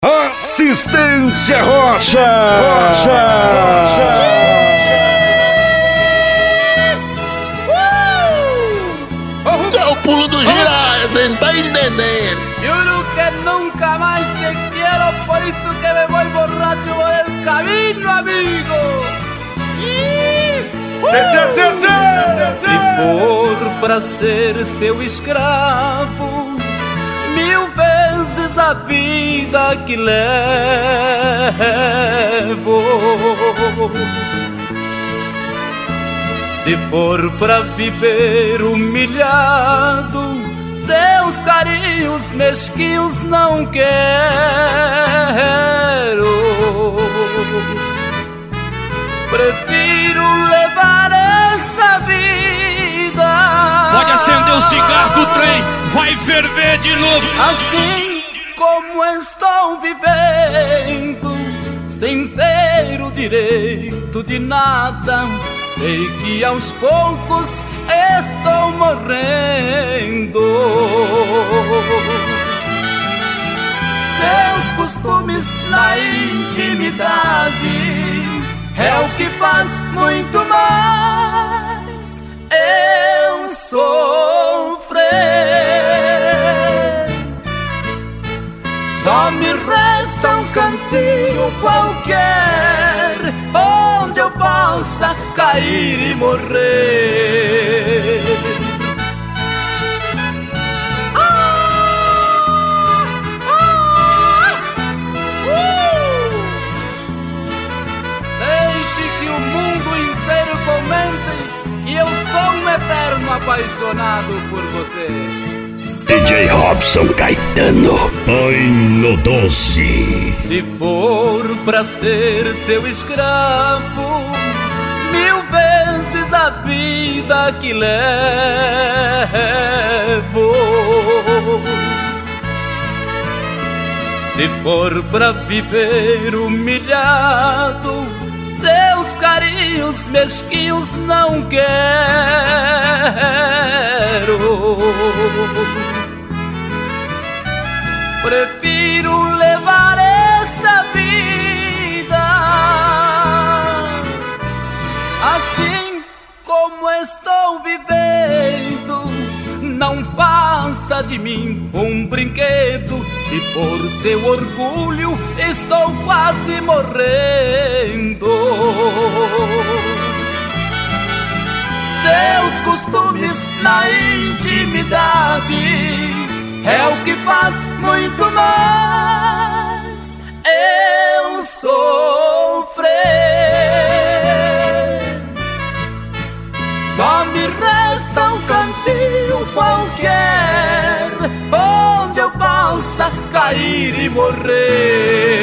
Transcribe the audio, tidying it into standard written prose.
Assistência Rocha. É o pulo do gira, você não tá entendendo. Juro que nunca más te quiero, por esto que me voy borracho por el camino, amigo. Se for pra ser seu escravo, 1000 vezes a vida que levo. Se for pra viver humilhado, seus carinhos mesquinhos não quero. Prefiro levar esta vida. Pode acender o cigarro que o trem vai ferver de novo. Assim como estou vivendo, sem ter o direito de nada. Sei que aos poucos estou morrendo. Seus costumes na intimidade é o que faz muito mais eu sofrer. Só me resta um cantinho qualquer onde eu possa cair e morrer. Deixe que o mundo inteiro comente que eu sou um eterno apaixonado por você. DJ Robson Caetano, ai no doce. Se for pra ser seu escravo, 1000 vezes a vida que levo. Se for pra viver humilhado, seus carinhos mesquinhos não quero. Prefiro levar esta vida assim como estou vivendo. Não faça de mim um brinquedo. Se por seu orgulho estou quase morrendo. Seus costumes na intimidade é o que faz muito mais eu sofrer. Só me resta um cantinho qualquer onde eu possa cair e morrer.